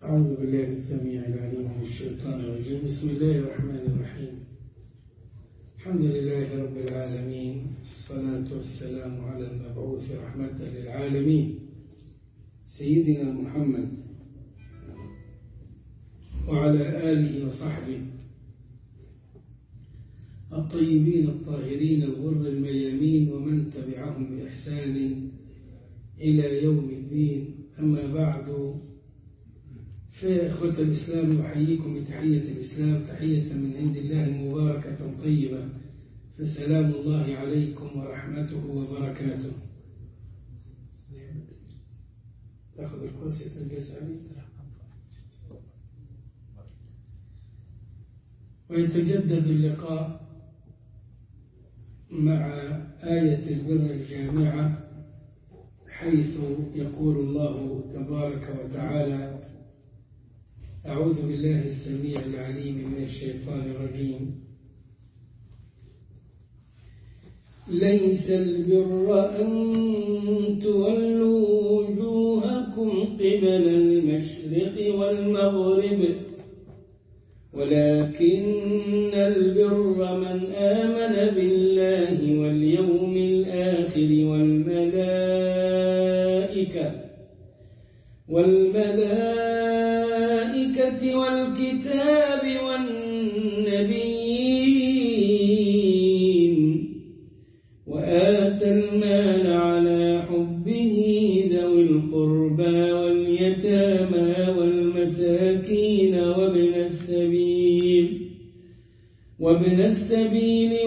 أعوذ بالله السميع العليم من الشيطان الرجيم. بسم الله الرحمن الرحيم. الحمد لله رب العالمين، الصلاة والسلام على المبعوث رحمة للعالمين سيدنا محمد وعلى آله وصحبه الطيبين الطاهرين الغر الميامين ومن تبعهم بإحسان إلى يوم الدين. أما بعد، فإخوة الإسلام أحييكم بتحية الإسلام، تحية من عند الله مباركة طيبة، فسلام الله عليكم ورحمته وبركاته. تأخذ الكرسي تجلس عليه. ويتجدد اللقاء مع آية البر الجامعة، حيث يقول الله تبارك وتعالى: أعوذ بالله السميع العليم من الشيطان الرجيم. ليس البر أن تولوا وجوهكم قبل المشرق والمغرب، ولكن البر من آمن بالله واليوم الآخر والملائكة والكتاب والنبيين، وآتى المال على حبه ذوي القربى واليتامى والمساكين وابن السبيل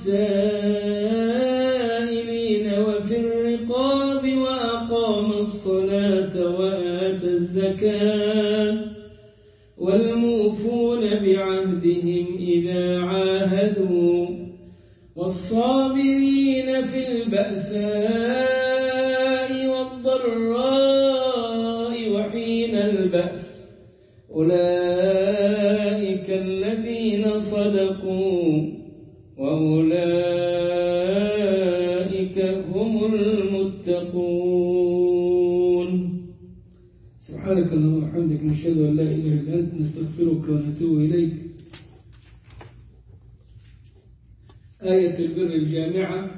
والسائلين وفي الرقاب، وأقام الصلاة وآتى الزكاة، والموفون بعهدهم إذا عاهدوا، والصابرين في البأساء والضراء وحين البأس، أولئك الذين صدقوا وأولئك هم المتقون. سبحانك اللهم وبحمدك، نشهد أن لا إله إلا أنت، نستغفرك ونتوب إليك. آية البر الجامعة.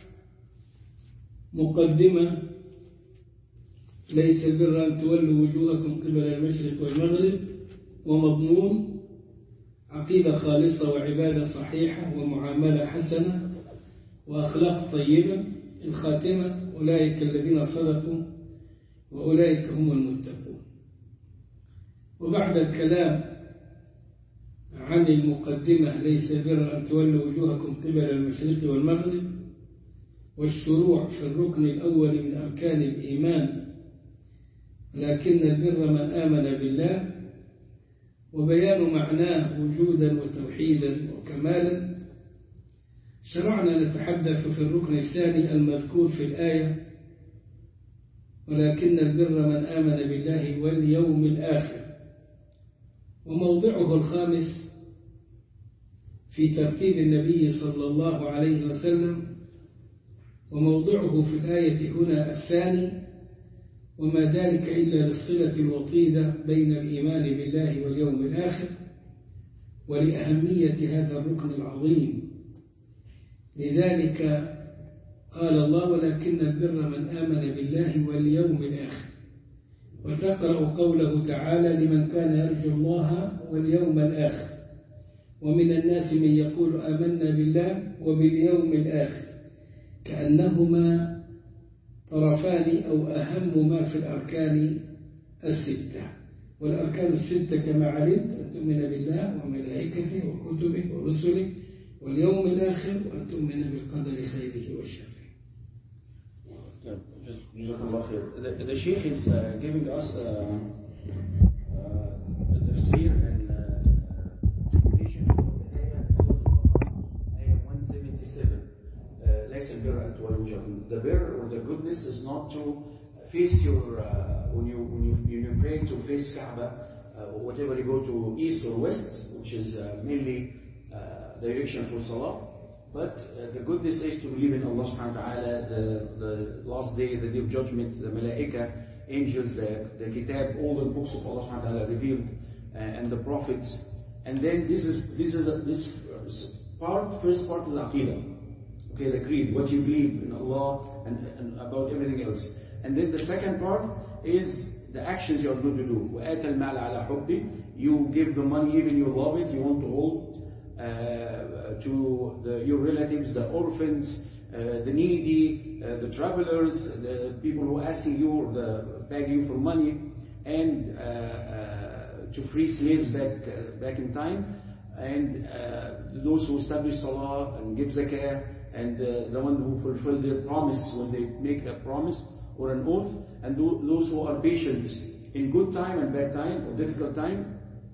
مقدمة: ليس البر أن تولوا وجوهكم قبل المشرق والمغرب. ومضمون: عقيدة خالصة وعبادة صحيحة ومعاملة حسنة وأخلاق طيبة. الخاتمة: أولئك الذين صدقوا وأولئك هم المتقون. وبعد الكلام عن المقدمة ليس البر أن تولوا وجوهكم قبل المشرق والمغرب، والشروع في الركن الأول من أركان الإيمان، لكن البر من آمن بالله، وبيان معناه وجودا وتوحيدا وكمالا، شرعنا نتحدث في الركن الثاني المذكور في الآية: ولكن البر من آمن بالله واليوم الآخر. وموضعه الخامس في ترتيب النبي صلى الله عليه وسلم، وموضعه في الآية هنا الثاني، وما ذلك إلا للصلة الوطيدة بين الإيمان بالله واليوم الآخر ولأهمية هذا الركن العظيم. لذلك قال الله: ولكن البر من آمن بالله واليوم الآخر. وتقرأ قوله تعالى: لمن كان يرجو الله واليوم الآخر. ومن الناس من يقول آمنا بالله وباليوم الآخر، كأنهما طرفان أو أهم ما في الأركان الستة. والأركان الستة كما علمت: أن تؤمن بالله وملائكته وكتبه ورسله واليوم الآخر، وأن تؤمن بالقدر خيره وشره. The Sheikh is giving us the tafsir and explanation of the ayah 177. ليس البر أن تولوا وجوهكم. The bear or the goodness is not to face your when you pray to face Kaaba, whatever you go to east or west, which is mainly direction for Salah. But the goodness is to believe in Allah subhanahu wa ta'ala, the last day, the day of judgment, the Malaika, angels, the kitab, all the books of Allah subhanahu wa ta'ala revealed, and the prophets. And then this first part is aqidah. Okay, the creed, what you believe in Allah and about everything else. And then the second part is the actions you are going to do. وَآتَ الْمَالَ عَلَى حُبِّهِ. You give the money even you love it, you want to hold to your relatives, the orphans, the needy, the travelers, the people who are asking you or begging you for money, and to free slaves back in time, and those who establish salah and give zakah, and the one who fulfill their promise when they make a promise or an oath, and those who are patient in good time and bad time or difficult time,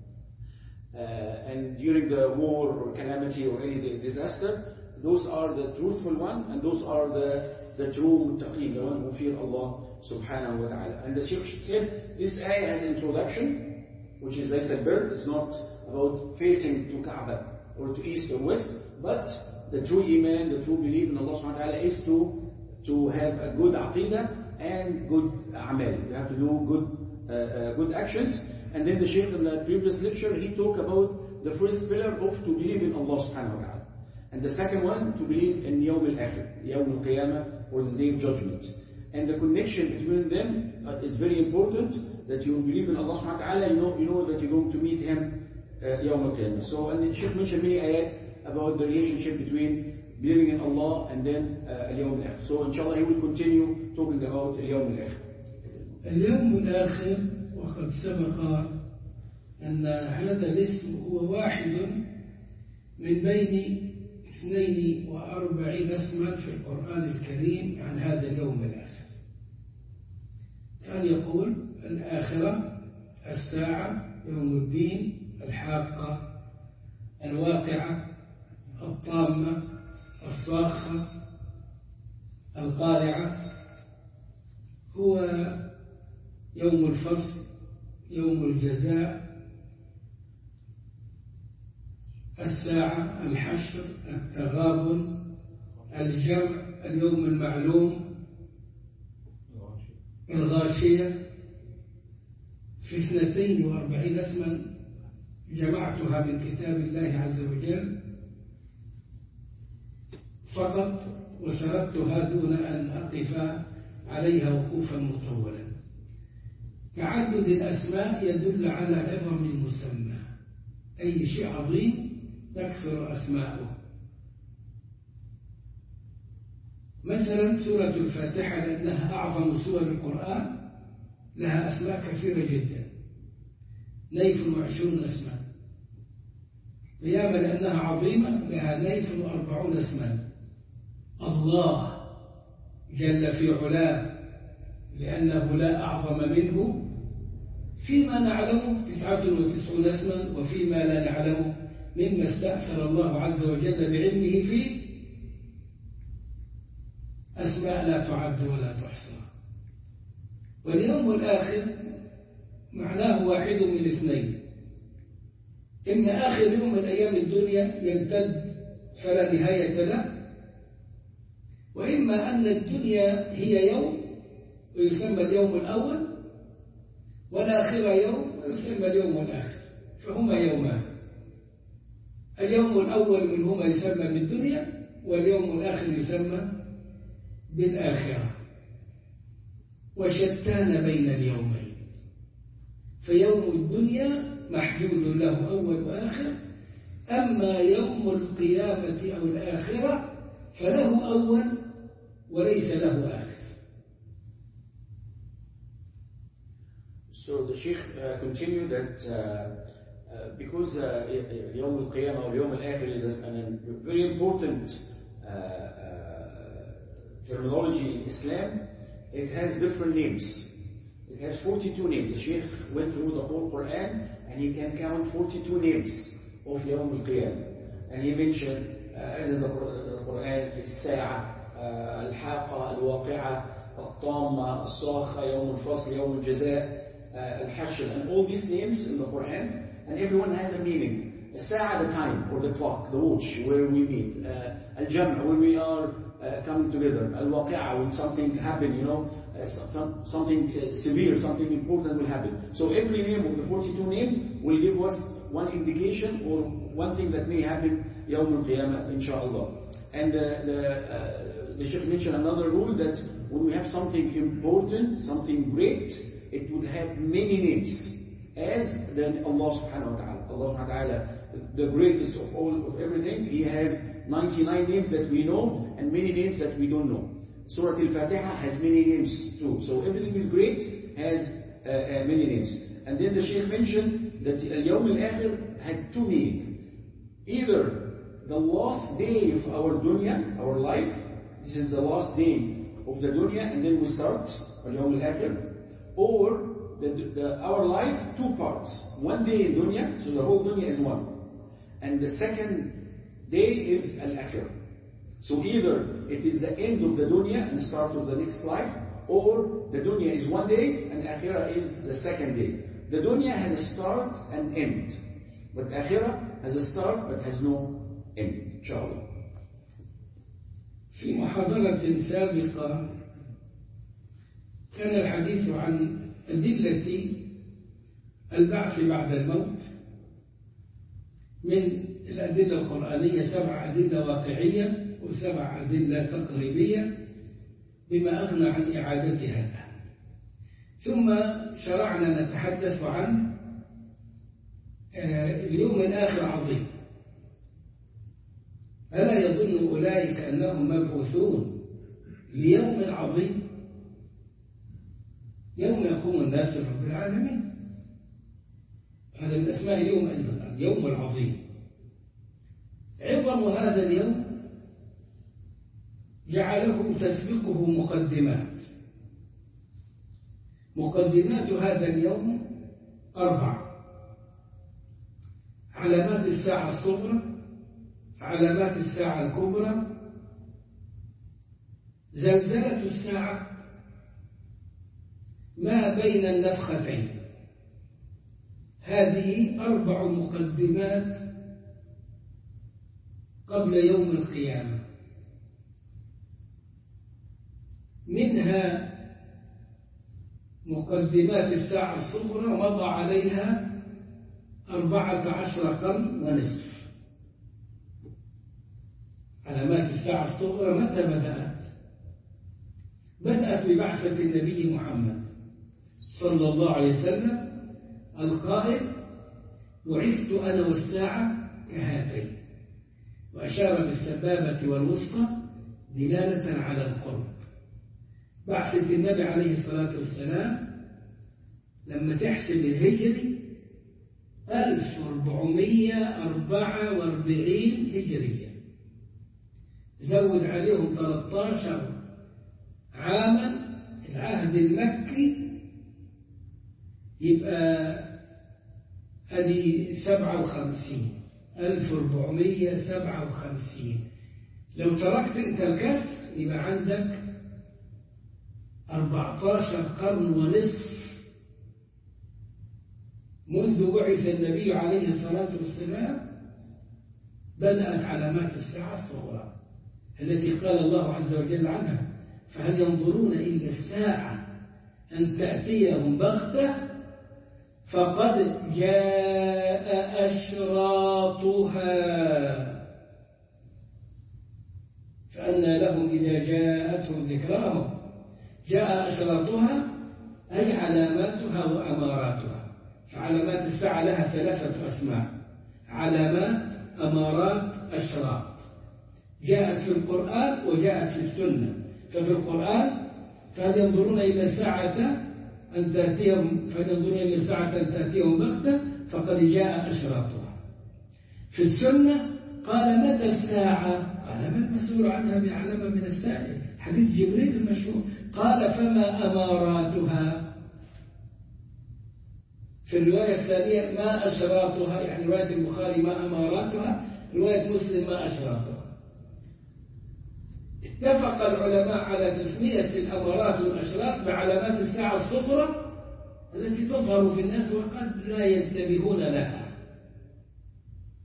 and during the war or calamity or any disaster. Those are the truthful one, and those are the true muttaqeen, the one who fear Allah subhanahu wa ta'ala. And the Shaykh said this ayah has an introduction, which is like a bird. It's not about facing to Kaaba or to east or west, but the true iman, the true belief in Allah subhanahu wa ta'ala is to have a good aqidah and good amal. You have to do good actions. And then the Shaykh in the previous lecture, he talked about the first pillar of to believe in Allah subhanahu wa ta'ala. And the second one, to believe in Yawm al-Akhir, Yawm al-Qiyamah, or the Day of Judgment. And the connection between them is very important, that you believe in Allah subhanahu wa ta'ala, you know that you're going to meet Him Yawm al-Qiyamah. So, and the Shaykh mentioned many ayat about the relationship between believing in Allah and then Yawm al-Akhir. So, inshallah, he will continue talking about Yawm al-Akhir. اليوم الآخر، وقد سبق أن هذا الاسم هو واحد من بين 42 اسما في القرآن الكريم عن هذا اليوم الآخر. كان يقول الآخرة، الساعة، يوم الدين، الحاقة، الواقعة، الطامة، الصاخة، القارعة. هو يوم الفصل، يوم الجزاء، الساعة، الحشر، التغابن، الجمع، اليوم المعلوم، الغاشية. في 42 اسما جمعتها من كتاب الله عز وجل فقط، وسردتها دون أن أقف عليها وقوفا مطولا. تعدد الأسماء يدل على عظم المسمى. أي شيء عظيم تكثر أسماؤه. مثلا سورة الفاتحة، لأنها أعظم سور القرآن، لها أسماء كثيرة جدا، 22 اسما. قيامة لأنها عظيمة لها 42 اسما. الله جل في علاه لأنه لا أعظم منه. فيما نعلمه 99 اسما، وفيما لا نعلمه مما استأثر الله عز وجل بعلمه فيه أسماء لا تعد ولا تحصى. واليوم الآخر معناه واحد من اثنين: إما آخر يوم من أيام الدنيا يمتد فلا نهاية له، وإما أن الدنيا هي يوم ويسمى اليوم الأول، والآخرة يوم ويسمى اليوم الآخر، فهما يومان. اليوم الأول منهما يسمى بالدنيا، واليوم الآخر يسمى بالآخرة. وشتان بين اليومين، فيوم الدنيا محدود له أول وآخر، أما يوم القيامة أو الآخرة فله أول وليس له آخر. So the Sheikh continued that because Yawm al-Qiyamah or Yawm al-Akhir is a very important terminology in Islam, it has different names. It has 42 names. The Sheikh went through the whole Quran and he can count 42 names of Yawm al-Qiyamah. And he mentioned in the Quran, الساعة, الحاقة, الواقعة, الطامة, الصاخة, يوم الفصل, يوم الجزاء, الحشر, and all these names in the Quran, and everyone has a meaning. الساعة, the time or the clock, the watch where we meet. الجمع, when we are coming together. الواقعة, when something happened, something severe, something important will happen. So every name of the 42 names will give us one indication or one thing that may happen يوم القيامة inshallah. And the Sheikh mentioned another rule that when we have something important, something great, it would have many names as then Allah subhanahu wa ta'ala. Allah subhanahu wa ta'ala, the greatest of all of everything, He has 99 names that we know and many names that we don't know. Surah Al-Fatiha has many names too. So everything is great, has many names. And then the Shaykh mentioned that Al-Yawm Al-Akhir had two meanings. Either the last day of our dunya, our life, this is the last day of the dunya, and then we start Al-Yawm Al-Akhir, or our life, two parts. One day in dunya, so the whole dunya is one. And the second day is Al-Akhir. So either it is the end of the dunya and start of the next life, or the dunya is one day and Akhirah is the second day. The dunya has a start and end, but Akhirah has a start but has no end. Inshallah. في محاضرة سابقة كان الحديث عن أدلة البعث بعد الموت. من الأدلة القرآنية 7 أدلة واقعية و7 أدلة تقريبية بما أغنى عن إعادتها الآن. ثم شرعنا نتحدث عن اليوم الآخر عظيم. ألا يظن أولئك أنهم مبعوثون ليوم عظيم يوم يقوم الناس لرب العالمين. هذا من أسماء اليوم أيضا، اليوم العظيم. عظم هذا اليوم جعله تسبقه مقدمات. مقدمات هذا اليوم 4: علامات الساعة الصغرى، علامات الساعة الكبرى، زلزلة الساعة، ما بين النفختين. هذه 4 مقدمات قبل يوم القيامة. منها مقدمات الساعة الصغرى مضى عليها 14 قرن ونصف. علامات الساعة الصغرى متى بدأت؟ بدأت ببعثة النبي محمد صلى الله عليه وسلم القائل: بعثت أنا والساعة كهاتين، وأشار بالسبابة والوسطى دلالة على القرب. بعثة النبي عليه الصلاة والسلام لما تحسب الهجري 1444 هجرية، زود عليهم 13 عاما العهد المكي، يبقى هذه 1457. لو تركت انت الكسر يبقى عندك 14 قرن ونصف منذ بعث النبي عليه الصلاة والسلام. بدأت علامات الساعة الصغرى التي قال الله عز وجل عنها: فهل ينظرون إلا الساعة أن تأتيهم بغتة فقد جاء أشراطها فأنى لهم إذا جاءتهم ذكراهم. جاء أشراطها أي علاماتها وأماراتها. فعلامات الساعة لها 3 أسماء: علامات، أمارات، أشراط. جاءت في القرآن وجاءت في السنة. ففي القرآن فهل ينظرون إلى الساعة أن تأتيهم بغتة فقد جاء أشراطها. في السنة قال: متى الساعة؟ قال: ما المسؤول عنها بأعلم من السائل. حديث جبريل المشهور. قال: فما أماراتها؟ في الرواية الثانية: ما أشراطها، يعني رواية البخاري ما أماراتها، رواية مسلم ما أشراطها. اتفق العلماء على تسمية الأمارات والأشراط بعلامات الساعة الصغرى التي تظهر في الناس وقد لا ينتبهون لها،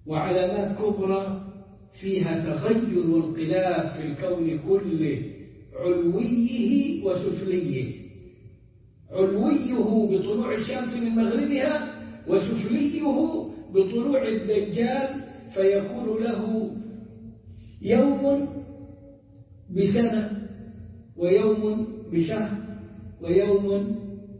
وعلامات كبرى فيها تغير وانقلاب في الكون كله. علويه وسفليه. علويه بطلوع الشمس من مغربها، وسفليه بطلوع الدجال، فيكون له يوم بسنة، ويوم بشهر، ويوم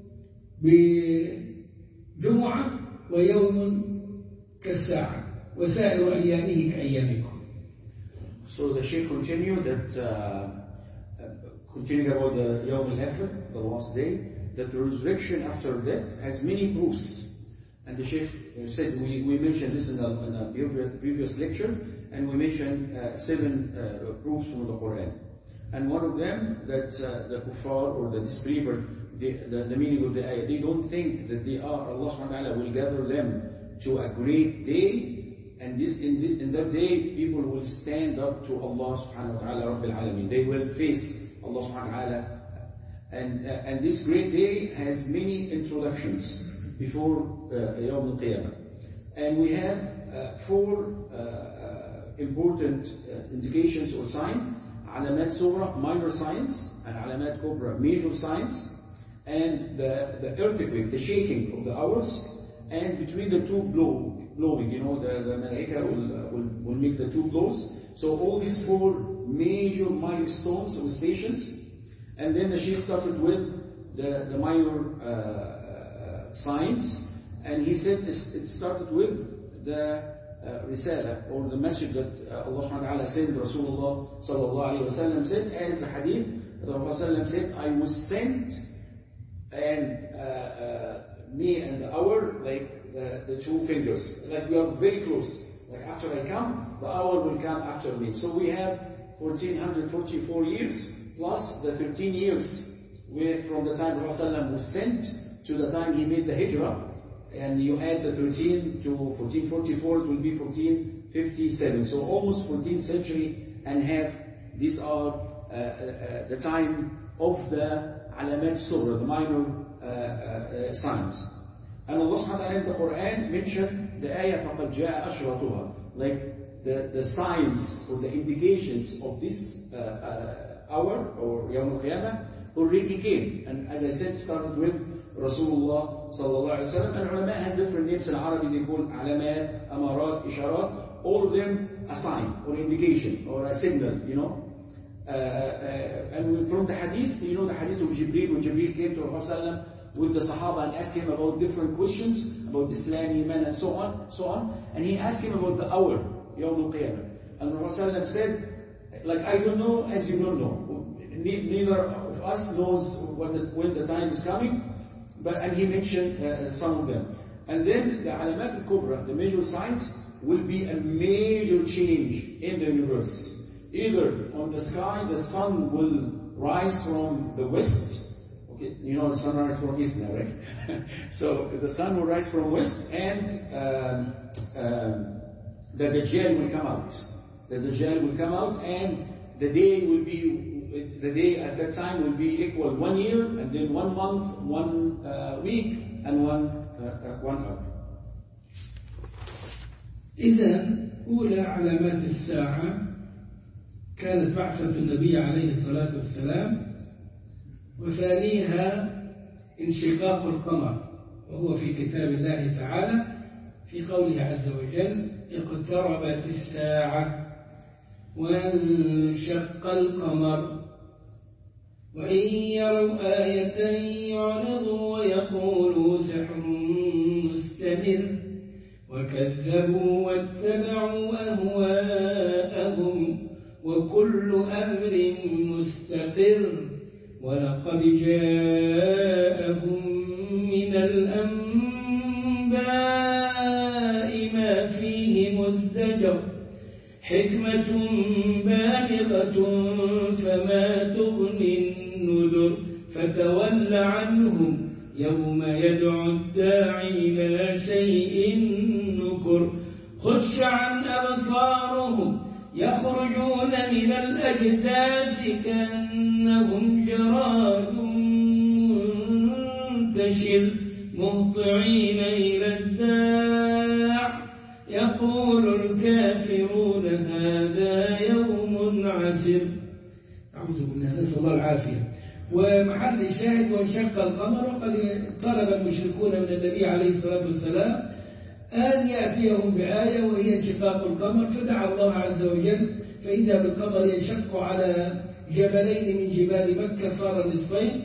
بجمعة، ويوم كالساعة، وسائر أيامه كأيامكم. So the Shaykh continued continuing about the Yawm al-Akhir, the last day, that the resurrection after death has many proofs. And the Shaykh said, we mentioned this in a previous lecture, and we mentioned 7 proofs from the Quran. And one of them, that the kuffar or the disbeliever, the meaning of the ayah, they don't think that Allah subhanahu wa ta'ala will gather them to a great day, and in that day people will stand up to Allah subhanahu wa ta'ala Rabbil Alameen. They will face Allah subhanahu wa ta'ala, and this great day has many introductions before Yawm al-Qiyamah. And we have 4 important indications or signs: Alamat Surah, minor signs, and Alamat Kubra, major signs, and the earthquake, the shaking of the hours, and between the two blowing, the Malaika will make the 2 blows. So all these 4 major milestones or stations, and then the Shaykh started with the minor signs, and he said it started with the Risala, or the message that Allah subhanahu wa ta'ala sent Rasulullah sallallahu alayhi wa sallam said, as the hadith, the Prophet said, I was sent, and me and the hour, like the 2 fingers, like we are very close. Like after I come, the hour will come after me. So we have 1444 years plus the 13 years from the time Prophet was sent to the time he made the hijrah, and you add the 13 to 1444, it will be 1457. So almost 14th century and half. These are the time of the Alamat Surah, the minor signs. And Allah subhanahu wa ta'ala in the Quran mentioned the ayah فَقَدْ جَاءَ أَشْرَطُهَا, like the signs or the indications of this hour or Yawm al-Qiyamah already came. And as I said, started with Rasulullah sallallahu alayhi wa sallam. And ulama has different names in Arabic. They call alamat, amarat, isharat. All of them a sign or indication or a signal, and from the hadith, the hadith of Jibreel, when Jibreel came to Rasulullah with the Sahaba and asked him about different questions about Islam, Iman, and so on. And he asked him about the hour, Yawm al-Qiyamah. And Rasulullah said, like, I don't know as you don't know. Neither of us knows when the time is coming. And he mentioned some of them. And then the Alamat al-Kubra, the major signs, will be a major change in the universe. Either on the sky, the sun will rise from the west. Okay, the sun rises from east now, right? So the sun will rise from west, and the Dajjal will come out. The Dajjal will come out, and the day at that time will be equal 1 year, and then 1 month, 1 week, and 1 hour. إذن أولى علامات الساعة كانت بعثة النبي عليه الصلاة والسلام، وثانيها انشقاق القمر، وهو في كتاب الله تعالى في قوله عز وجل اقتربت الساعة وانشق القمر وإن يروا آية يعرضوا ويقولوا سحر مستمر وكذبوا واتبعوا أهواءهم وكل أمر مستقر ولقد جاءهم من الأنباء ما فيه مزدجر حكمة بالغة فما تغني النذر فتول عنهم يوم يدعو الداعي إلى شيء نكر خش عن أبصارهم يخرجون من الأجداث كأنهم جراد منتشر مهطعين إلى الداع يقول الكافرون هذا يوم عسر. أعوذ نعوذ بالله، نسأل الله العافية. ومحل الشاهد وانشق القمر، وقد طلب المشركون من النبي عليه الصلاة والسلام أن يأتيهم بآية وهي انشقاق القمر، فدعا الله عز وجل فإذا بالقمر ينشق على جبلين من جبال مكة صار نصفين،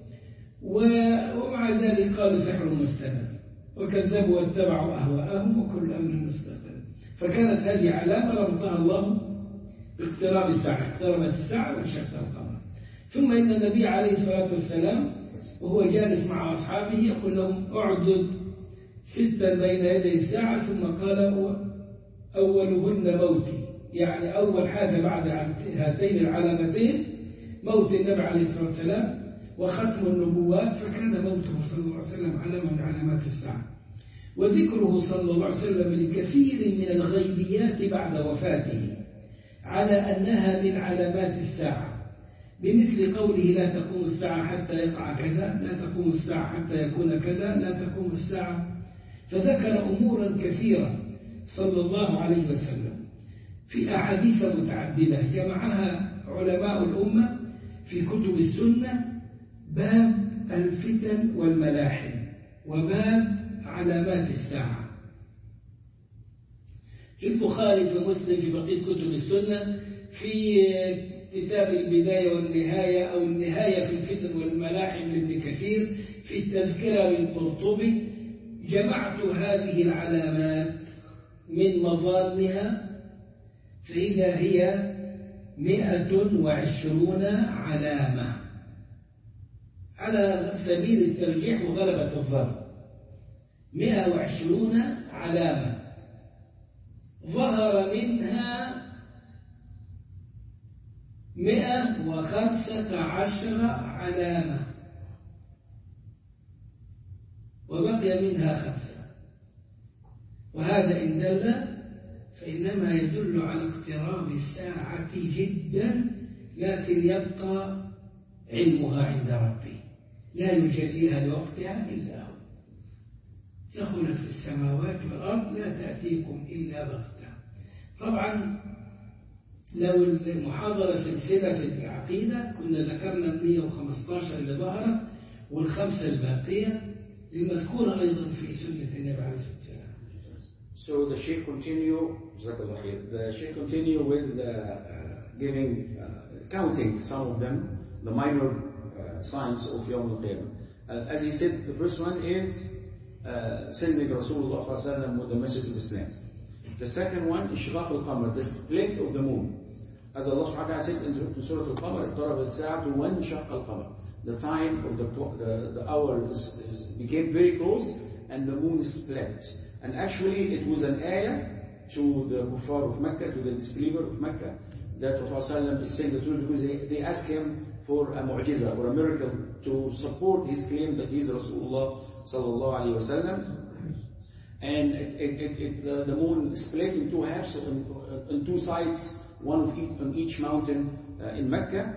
ومع ذلك قالوا سحر مستمر وكذبوا واتبعوا أهواءهم وكل أمر مستقر. فكانت هذه علامة ربطها الله باقتراب الساعة، اقتربت الساعة وانشق القمر. ثم إن النبي عليه الصلاة والسلام وهو جالس مع أصحابه يقول لهم اعدد 6 بين يدي الساعة، ثم قال أولهن موتي، يعني أول حاجة بعد هاتين العلامتين موت النبي عليه الصلاة والسلام وختم النبوات، فكان موته صلى الله عليه وسلم علامة من علامات الساعة. وذكره صلى الله عليه وسلم لكثير من الغيبيات بعد وفاته على أنها من علامات الساعة، بمثل قوله لا تقوم الساعة حتى يقع كذا، لا تقوم الساعة حتى يكون كذا، لا تقوم الساعة. فذكر أمورا كثيرة صلى الله عليه وسلم في أحاديث متعددة جمعها علماء الأمة في كتب السنة، باب الفتن والملاحم وباب علامات الساعة. في البخاري في مسلم في بقية كتب السنة، في كتاب البداية والنهاية أو النهاية في الفتن والملاحم لابن كثير، في التذكرة للقرطبي، جمعت هذه العلامات من مظانها فإذا هي 120 علامة على سبيل الترجيح وغلبة الظن. 120 علامة ظهر منها 115 علامة وبقي منها 5، وهذا إن دل فإنما يدل على اقتراب الساعة جدا، لكن يبقى علمها عند ربي لا يجليها لوقتها إلا هو. ثقلت في السماوات والأرض لا تأتيكم إلا بغتة. طبعا لو المحاضرة سلسلة في العقيدة كنا ذكرنا 115 اللي ظهرت وال5 الباقية المذكورة أيضا في سنة النبي عليه الصلاة والسلام. So the Sheikh continue with giving, counting some of them, the minor signs of Yawm al-Qiyamah. As he said, the first one is sending Rasulullah sallallahu alaihi wasallam with the message of Islam. The second one is Shaqaq al-Qamar, the split of the moon. As Allah subhanahu wa ta'ala said in Surah Al-Qamar, اقتربت الساعة وانشق القمر. The time of the hour became very close and the moon split. And actually it was an ayah to the kuffar of Mecca, to the disbeliever of Mecca, that Prophet is saying the truth because they asked him for a mu'jiza or a miracle to support his claim that he is Rasulullah sallallahu alayhi wa sallam. And the moon split in 2 halves, on 2 sides, one on each mountain in Mecca.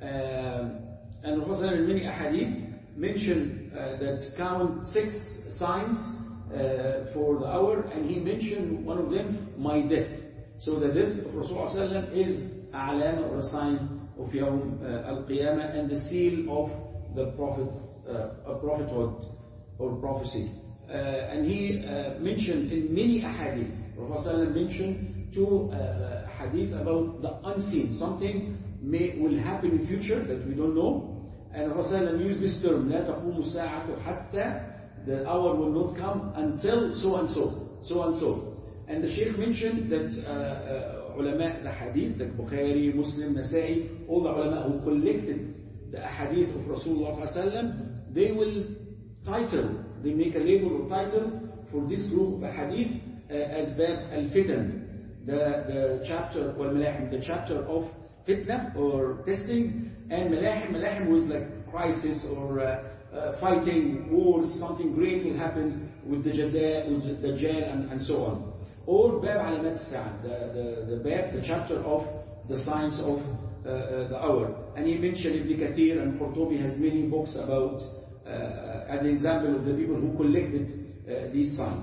And Prophet in many ahadith mentioned that count 6 signs for the hour, and he mentioned one of them, my death. So the death of Rasulullah is a alama or a sign of Yawm al-Qiyamah and the seal of the prophethood or prophecy. And he mentioned in many ahadith, Rasulullah mentioned 2 hadith about the unseen, something will happen in future that we don't know. And Rasulullah used this term, لا تقوم الساعة حتى, the hour will not come until so and so, so and so. And the Sheikh mentioned that ulama, the hadith, like Bukhari, Muslim, Nasa'i, all the ulama who collected the hadith of Rasulullah, they will title, they make a label or title for this group of hadith as Bab al-Fitan, the chapter, or Malahim, the chapter of fitna or testing, and Malahim was like crisis or fighting, wars, something great will happen with the Dajjal and so on. Or Bab Alamat Sa'ad, the Bab, the chapter of the signs of the hour. And he mentioned Ibn Kathir and Qurtubi has many books about, as an example of the people who collected these signs.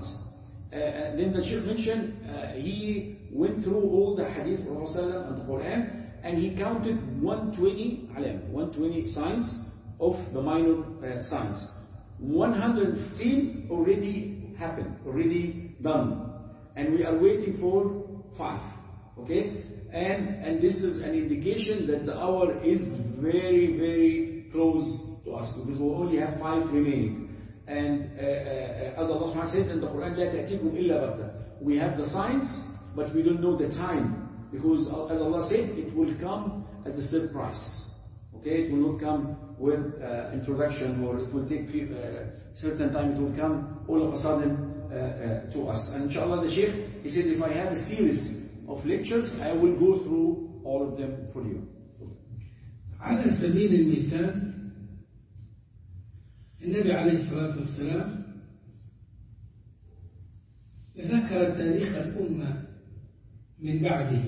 Then the Sheikh mentioned, he went through all the hadith of Rasulullah and the Quran, and he counted 120 signs of the minor signs. 115 already happened, already done, and we are waiting for 5. Okay, and this is an indication that the hour is very, very close to us, because we only have 5 remaining. And as Allah subhanahu wa ta'ala said in the Quran, لا تأتيكم إلا بغتة. We have the signs, but we don't know the time, because as Allah said, it will come as a surprise. Okay, it will not come with introduction, or it will take certain time. It will come all of a sudden to us. And inshallah, the Sheikh, he said, if I have a series of lectures, I will go through all of them for you. على سبيل المثال، النبي عليه الصلاة والسلام ذكر تاريخ الأمة من بعده،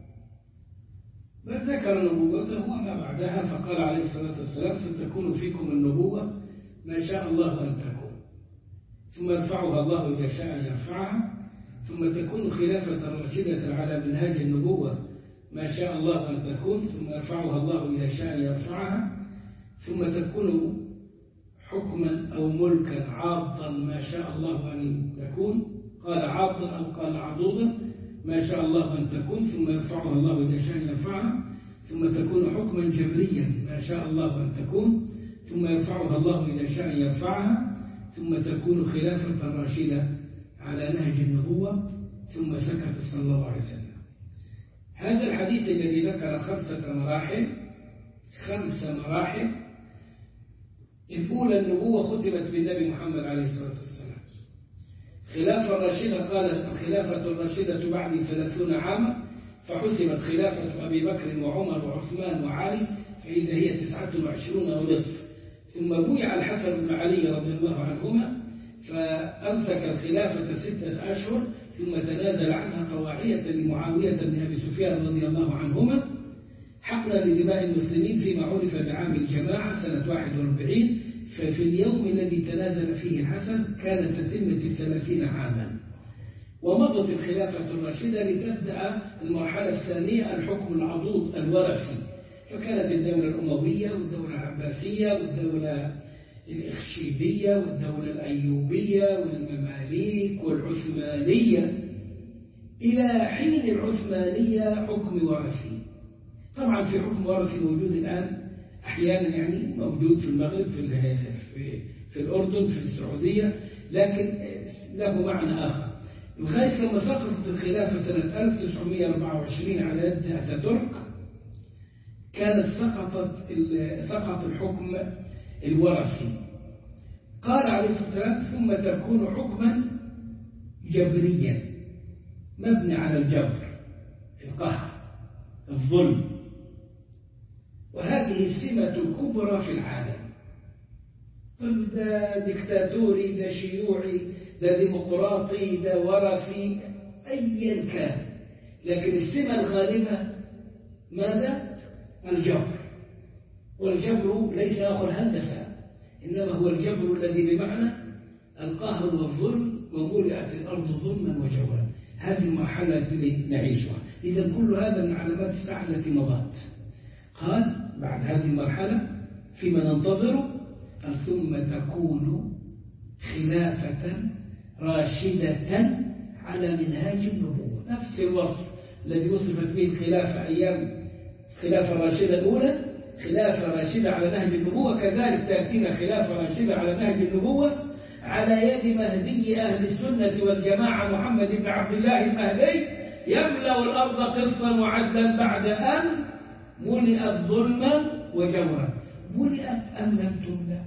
بل ذكر نبوته وما بعدها، فقال عليه الصلاة والسلام: ستكون فيكم النبوة ما شاء الله أن تكون، ثم يرفعها الله إذا شاء أن يرفعها، ثم تكون خلافة راشدة على منهاج النبوة ما شاء الله أن تكون، ثم يرفعها الله إذا شاء أن يرفعها، ثم تكون حكما أو ملكا عاضا ما شاء الله أن تكون، قال عاضا أو قال عضوضا، ما شاء الله أن تكون، ثم يرفعها الله إذا شاء أن يرفعها، ثم تكون حكما جبريا ما شاء الله أن تكون، ثم يرفعها الله إذا شاء أن يرفعها، ثم تكون خلافة راشدة على نهج النبوة، ثم سكت صلى الله عليه وسلم. هذا الحديث الذي ذكر 5 مراحل، 5 مراحل. الأولى النبوة ختمت بالنبي محمد عليه الصلاة والسلام. خلافة راشدة، قال الخلافة الراشدة بعد 30 عاما، فحسمت خلافة أبي بكر وعمر وعثمان وعلي، فإذا هي 29 ونصف. ثم بويع الحسن بن علي رضي الله عنهما، فأمسك الخلافة 6 أشهر، ثم تنازل عنها طواعية لمعاوية بن أبي سفيان رضي الله عنهما، حقنا لدماء المسلمين فيما عرف بعام الجماعة سنة 41. ففي اليوم الذي تنازل فيه الحسن كانت تتمة 30 عاما، ومضت الخلافة الراشدة لتبدأ المرحلة الثانية، الحكم العضوض الورثي. فكانت الدولة الأموية والدولة العباسية والدولة الإخشيدية والدولة الأيوبية والمماليك والعثمانية، إلى حين العثمانية حكم ورثي. طبعا في حكم ورثي موجود الآن أحيانا، يعني موجود في المغرب، في الأردن، في السعودية، لكن له معنى آخر. لغاية لما سقطت الخلافة سنة 1924 على يد أتاتورك، كانت سقط الحكم الورثي. قال عليه الصلاة والسلام: ثم تكون حكما جبريا مبني على الجبر، القهر، الظلم. وهذه السمة الكبرى في العالم. طب ده ديكتاتوري، ده شيوعي، ده ديمقراطي، ده ورثي، أيا كان، لكن السمة الغالبة ماذا؟ الجبر. والجبر ليس آخر هندسة، إنما هو الجبر الذي بمعنى القهر والظلم، وملئت الأرض ظلما وجورا. هذه المرحلة التي نعيشها. إذا كل هذا من علامات الساعة التي مضت. قال بعد هذه المرحلة فيما ننتظر: ثم تكون خلافة راشدة على منهاج النبوة. نفس الوصف الذي وصفت به الخلافة أيام الخلافة الراشدة الأولى، خلافة راشدة على نهج النبوة، كذلك تأتينا خلافة راشدة على نهج النبوة على يد مهدي أهل السنة والجماعة محمد بن عبد الله المهدي، يملأ الأرض قسطا وعدلا بعد أن ملئت ظلما وجورا. ملئت أم لم تملأ؟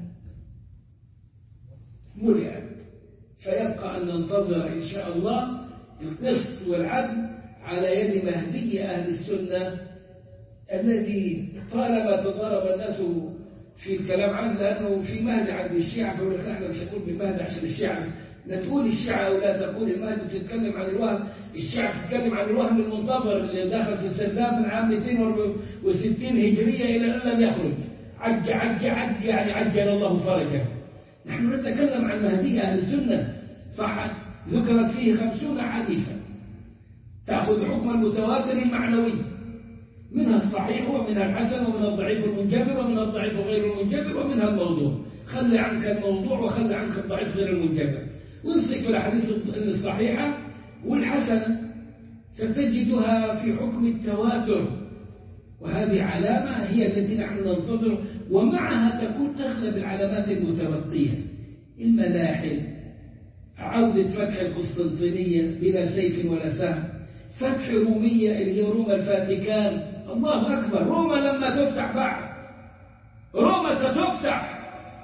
ملئت. فيبقى أن ننتظر إن شاء الله القسط والعدل على يد مهدي أهل السنة، الذي طالما تضارب الناس في الكلام عنه، لأنه في مهدي عند الشيعة، فيقول لك احنا مش هنقول بالمهدي عشان الشيعة، لا تقول الشيعة أو لا تقول المهدي، بتتكلم عن الوهم. الشيعة بتتكلم عن الوهم المنتظر اللي دخل في السرداب من عام 260 هجرية إلى أن لم يخرج. عج يعني عجل الله فرجه. نحن نتكلم عن مهدي أهل السنة، صح، ذكرت فيه 50 حديثا تأخذ حكم المتواتر المعنوي، منها الصحيح ومنها الحسن ومنها الضعيف المنجبر ومنها الضعيف غير المنجبر ومنها الموضوع. خلي عنك الموضوع وخلي عنك الضعيف غير المنجبر، وامسك في الأحاديث الصحيحة والحسنة ستجدها في حكم التواتر، وهذه علامة هي التي نحن ننتظر، ومعها تكون أغلب العلامات المتبقية: الملاحم، عودة فتح القسطنطينية بلا سيف ولا سهم، فتح رومية اللي هي روما الفاتيكان. الله أكبر، روما لما تفتح بعد، روما ستفتح.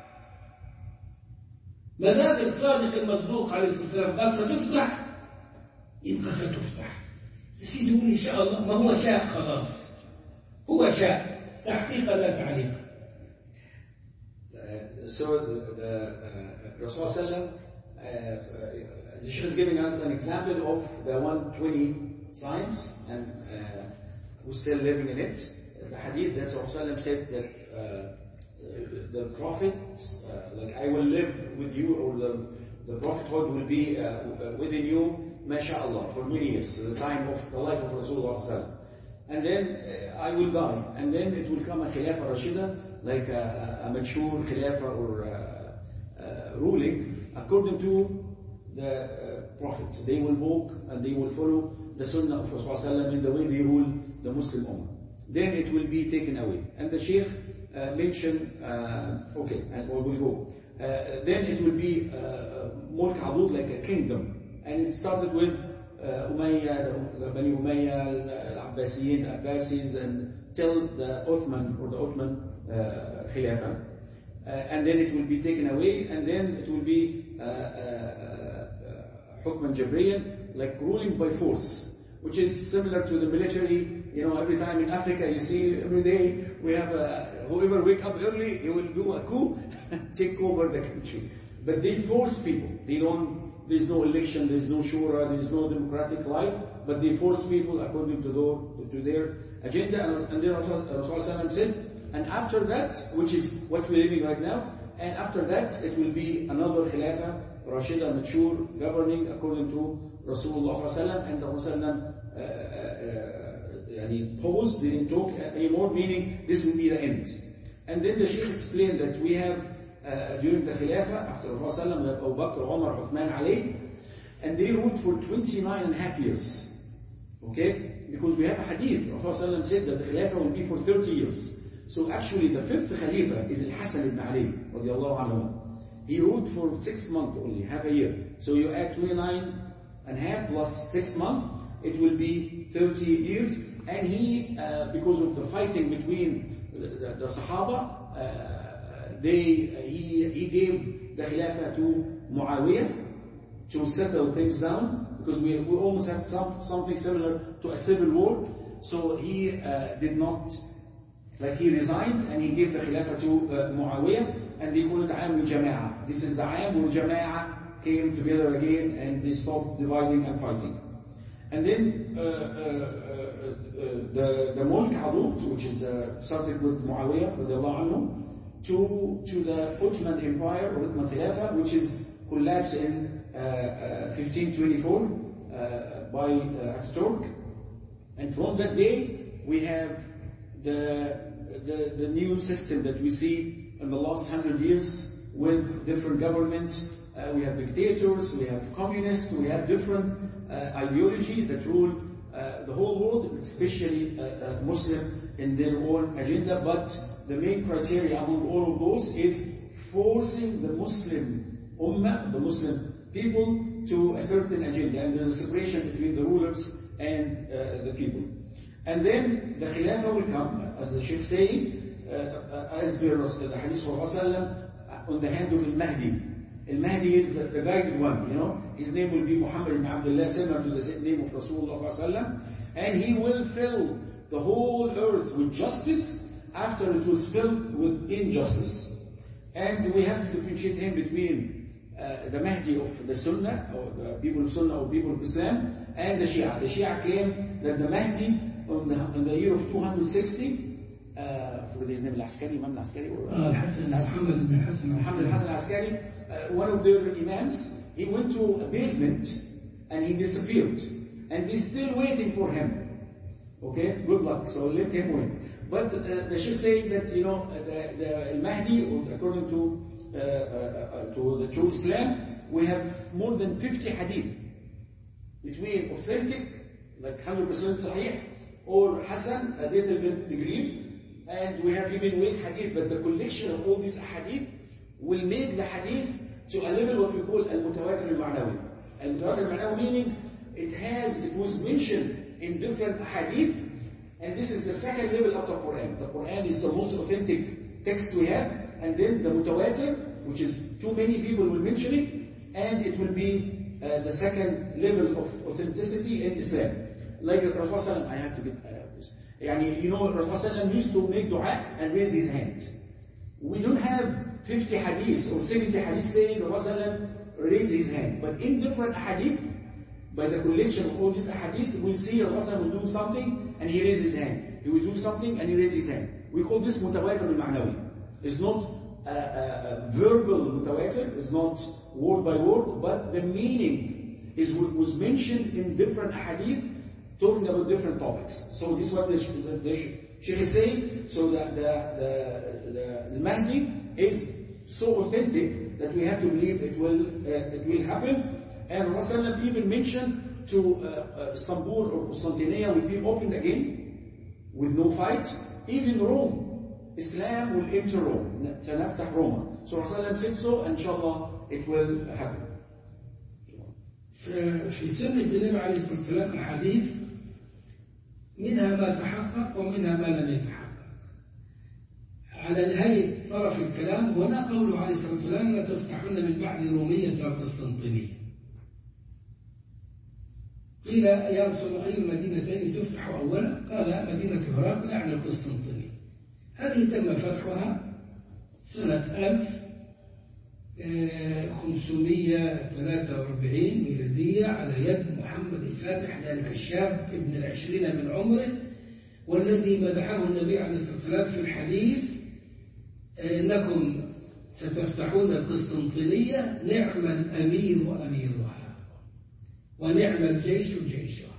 ما دام الصادق المصدوق عليه الصلاة والسلام قال ستفتح، يبقى ستفتح. سيدون إن شاء الله، ما هو شاء خلاص، هو شاء تحقيقا لا تعليقا. So the Rasul the Sheikh is giving us an example of the 120 signs, and we're still living in it. The hadith that Rasul said that the Prophet, like I will live with you, or the prophethood will be within you, mashallah, for many years, the time of the life of Rasulullah. And then I will die, and then it will come a Khilafah Rashida, like a mature Khilafah or ruling according to the prophets. They will walk and they will follow the Sunnah of Rasulullah in the way they rule the Muslim Ummah. Then it will be taken away. And the Sheikh mentioned, okay, and we will go. Then it will be Mulk Adud, like a kingdom. And it started with Umayyah, Bani Umayyah, Abbasiyin, Abbasis, and till the Uthman or the Uthman Khilafah. And then it will be taken away, and then it will be Hukman Jabriyan, like ruling by force, which is similar to the military. You know, every time in Africa you see every day we have whoever wake up early, he will do a coup and take over the country. But they force people. They don't. There's no election, there's no shura, there's no democratic life, but they force people according to their agenda. And then Rasulullah said, and after that, which is what we're living right now, and after that it will be another Khilafah, Rashida, mature, governing according to Rasulullah, and the Rasulullah paused, didn't talk anymore, meaning this will be the end. And then the Sheikh explained that we have during the Khilafah, after Rasulullah, we have Abu Bakr, Umar, Uthman, Ali, and they ruled for 29.5 years. Okay? Because we have a hadith, Rasulullah said that the Khilafah will be for 30 years. So actually the fifth Khalifa is Al-Hasan ibn Ali, radiallahu anhu. He ruled for 6 months only, half a year. So you add 29.5 plus 6 months, it will be 30 years. And he, because of the fighting between the Sahaba, he gave the Khilafah to Muawiyah to settle things down, because we almost had something similar to a civil war. So he did not, like he resigned and he gave the Khilafah to Muawiyah, and they call it Aam al-Jama'ah. This is the Aam where Jama'ah came together again and they stopped dividing and fighting. And then the Mulk Adud, which is started with Muawiyah radiallahu anhu, to the Ottoman Empire or Ottoman Khilafah, which is collapsed in 1524 by Ataturk. And from that day we have the new system that we see in the last 100 years with different governments. We have dictators, we have communists, we have different ideology that rule the whole world, especially Muslim in their own agenda. But the main criteria among all of those is forcing the Muslim Ummah, the Muslim people, to a certain agenda, and there's a separation between the rulers and the people. And then the Khilafah will come, as the Sheikh saying, as per the Hadith of Rasulullah, on the hand of Al-Mahdi. Al-Mahdi is the guided one, you know. His name will be Muhammad ibn Abdullah, similar to the name of Rasulullah, and he will fill the whole earth with justice after it was filled with injustice. And we have to differentiate him between the Mahdi of the Sunnah, or the people of Sunnah or people of Islam, and the Shia. The Shia claim that the Mahdi in the year of 260, for his name Al-Askari, Imam Al-Askari, or Muhammad Hassan Al-Askari, one of their imams, he went to a basement and he disappeared. And they're still waiting for him. Okay, good luck. So let him win. But the Sheikh saying that the Mahdi, according to the true Islam, we have more than 50 hadith between authentic, like 100% Sahih, or Hasan, a little bit degree, and we have even weak hadith. But the collection of all these hadith will make the hadith to a level what we call al-mutawatir al-ma'nawi. Al-mutawatir al-ma'nawi meaning it was mentioned in different hadith, and this is the second level of the Quran. The Quran is the most authentic text we have, and then the mutawatir, which is too many people will mention it, and it will be the second level of authenticity in Islam. Like the Prophet, I have to get this. The Prophet used to make dua and raise his hand. We don't have 50 hadiths or 70 hadiths saying the Prophet raise his hand, but in different hadith, by the collection of all these hadith, we'll see the Prophet will do something and he raises his hand. He will do something and he raises his hand. We call this mutawatir al-ma'nawi. It's not verbal mutawatir, it's not word by word, but the meaning was mentioned in different hadith talking about different topics. So this is what the Sheikh is saying. So the Mahdi is so authentic that we have to believe it will happen. And Rasulullah even mentioned to Istanbul or Constantinople will be opened again with no fight. Even Rome, Islam will enter Rome. سنفتح Rome. So Rasulullah said so, and inshallah it will happen. في سنة النبي عليه الصلاة والسلام الحديث منها ما تحقق ومنها ما لم يتحقق. على نهاية طرف الكلام هنا قوله عليه الصلاة والسلام لا تفتحن من بعد رومية القسطنطينية. قيل يا رسول الله أي المدينتين تفتح أولا؟ قال مدينة هرقل عن القسطنطينية. هذه تم فتحها سنة 1543 ميلادية على يد محمد الفاتح، ذلك الشاب ابن 20 من عمره، والذي مدحه النبي عليه الصلاة والسلام في الحديث إنكم ستفتحون القسطنطينية نعم الأمير أميرها ونعم الجيش جيشها.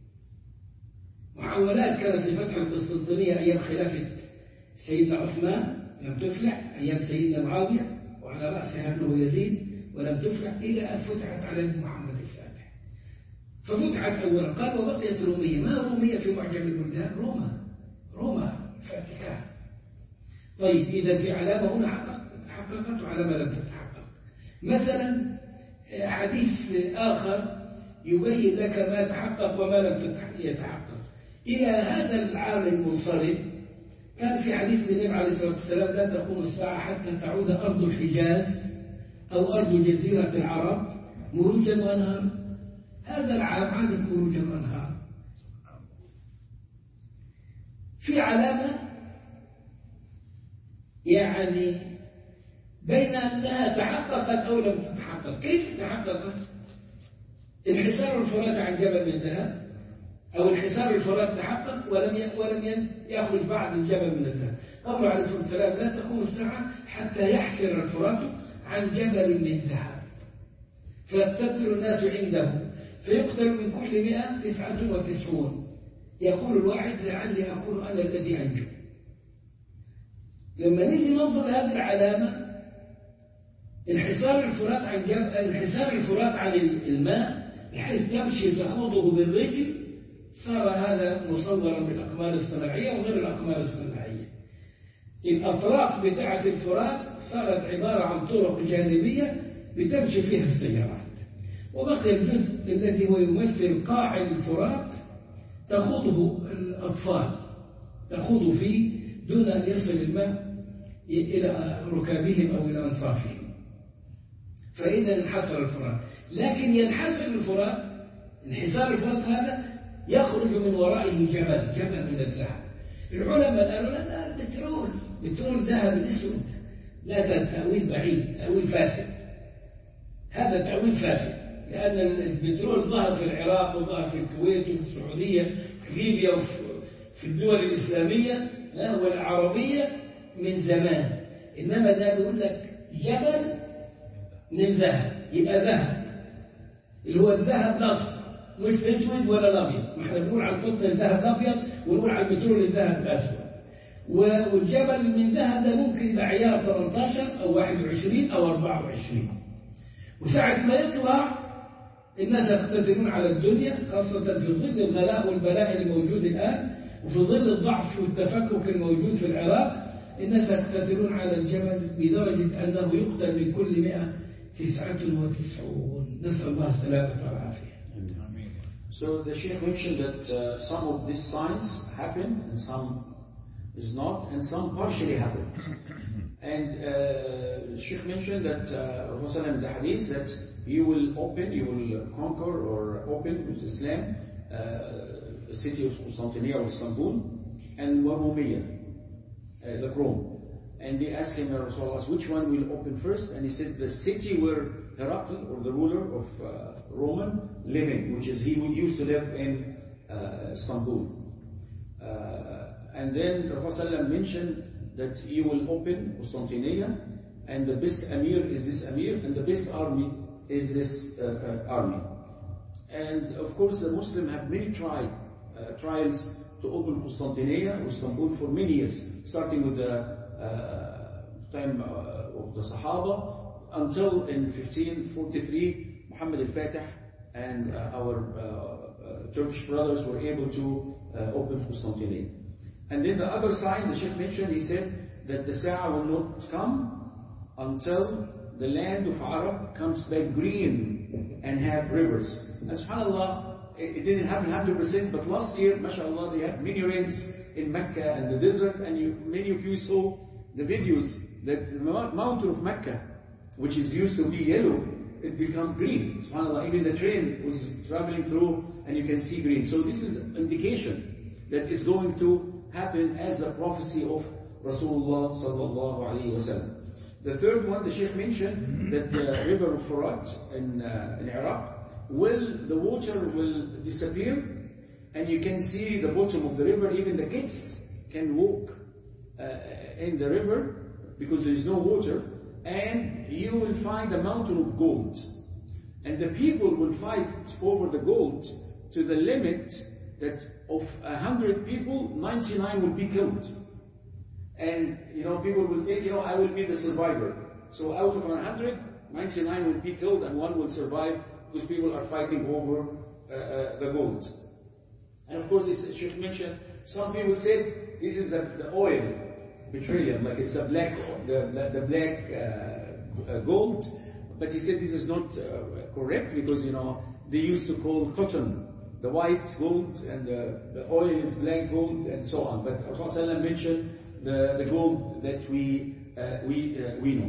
محاولات كانت لفتح القسطنطينية أيام خلافة سيدنا عثمان لم تفلح، أيام سيدنا معاوية وعلى رأسها ابنه يزيد ولم تفلح، إلى أن فتحت على ابن محمد الفاتح. ففتحت أولا قال وبقيت رومية. ما رومية في معجم البلدان؟ روما فاتكان. طيب إذا في علامة هنا حققت وعلامة لم تتحقق. مثلا حديث آخر يبين لك ما تحقق وما لم يتحقق. إلى هذا العام المنصرم كان في حديث النبي عليه الصلاة والسلام لا تقوم الساعة حتى تعود أرض الحجاز أو أرض جزيرة العرب مروجا وأنهار. هذا العام عادت مروجا وأنهار. في علامة يعني بين أنها تحققت أو لم تتحقق. كيف تحققت؟ انحسار الفرات عن جبل من ذهب، أو انحسار الفرات تحقق ولم يخرج بعد الجبل من الذهب. قال عليه الصلاة والسلام لا تقوم الساعة حتى يحسر الفرات عن جبل من ذهب فيقتتل الناس عنده فيقتل من كل 100 99. يقول الواحد لعلي أكون أنا الذي أنجو. لما نيجي ننظر لهذه العلامة انحسار الفرات عن الماء بحيث تمشي تخوضه بالرجل، صار هذا مصورا بالأقمار الصناعية وغير الأقمار الصناعية. الأطراف بتاعة الفرات صارت عبارة عن طرق جانبية بتمشي فيها السيارات، وبقي الجزء الذي هو يمثل قاع الفرات تخوضه الأطفال، تخوض فيه دون أن يصل الماء إلى ركابهم أو إلى أنصافهم. فإذا انحسر الفرات، لكن ينحسر الفرات، انحسار الفرات هذا يخرج من ورائه جبل من الذهب. العلماء قالوا لا بترول ذهب الأسود، لا ده تأويل بعيد، تأويل فاسد. هذا تأويل فاسد، لأن البترول ظهر في العراق وظهر في الكويت وفي السعودية وفي ليبيا وفي الدول الإسلامية والعربية من زمان. إنما ده بيقول لك جبل من ذهب، يبقى ذهب اللي هو الذهب نصر، مش اسود ولا الابيض، ما احنا بنقول على القطن الذهب الابيض ونقول على البترول الذهب الاسود. والجبل من ذهب ده ممكن يبقى عيار 18 او 21 او 24. وساعة ما يطلع الناس يقتدرون على الدنيا، خاصة في ظل الغلاء والبلاء اللي موجود الآن، وفي ظل الضعف والتفكك الموجود في العراق، الناس يقتدرون على الجبل بدرجة أنه يقتل من كل 199. نسأل الله السلامة والعافية. So the Sheikh mentioned that some of these signs happen and some is not, and some partially happen. And Sheikh mentioned that Rasulullah in the hadith that you will conquer or open with Islam the city of Constantinople or Istanbul and Marumiyya, the Rome. And they asked him, Rasulullah, which one will open first? And he said the city where Herakl, or the ruler of Roman, living, which is he used to live in Istanbul. And then Rasulullah mentioned that you will open Constantinople, and the best Amir is this Amir, and the best army is this army. And of course the Muslims have many trials to open Constantinople or Istanbul for many years, starting with the time of the Sahaba, until in 1543 Muhammad al-Fatih and our Turkish brothers were able to open Constantinople. And then the other sign the Sheikh mentioned, he said that the Sa'ah will not come until the land of Arab comes back green and have rivers. And subhanAllah, it didn't happen 100%, but last year, mashallah, they had many rains in Mecca and the desert, and many of you saw the videos that the mountain of Mecca, which is used to be yellow, it became green. SubhanAllah, even the train was traveling through and you can see green. So this is an indication that it's going to happen as the prophecy of Rasulullah sallallahu alayhi wa sallam. The third one, the Sheikh mentioned that the river of Furat in Iraq, the water will disappear, and you can see the bottom of the river. Even the kids can walk in the river because there is no water, and you will find a mountain of gold. And the people will fight over the gold to the limit that of 100 people, 99 will be killed. And people will think, I will be the survivor. So out of 100, 99 will be killed and one will survive because people are fighting over the gold. And of course, as Sheikh mentioned, some people said this is the oil, petroleum, like it's the black gold. But he said this is not correct because they used to call cotton the white gold and the oil is black gold and so on. But Rasulullah mentioned the gold that we know.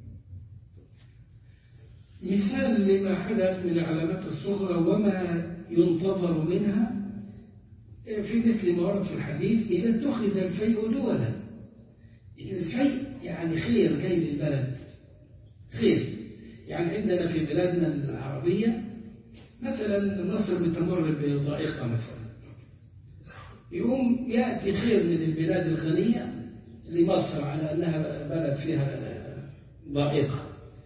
مثال لما حدث من العلامات الصغرى وما ينتظر منها في مثل ما ورد في الحديث: إذا اتخذ الفيء دولا. الفيء يعني خير جاي للبلد، خير. يعني عندنا في بلادنا العربية مثلا مصر بتمر بضائقة مثلا، يقوم يأتي خير من البلاد الغنية لمصر على أنها بلد فيها ضائقة،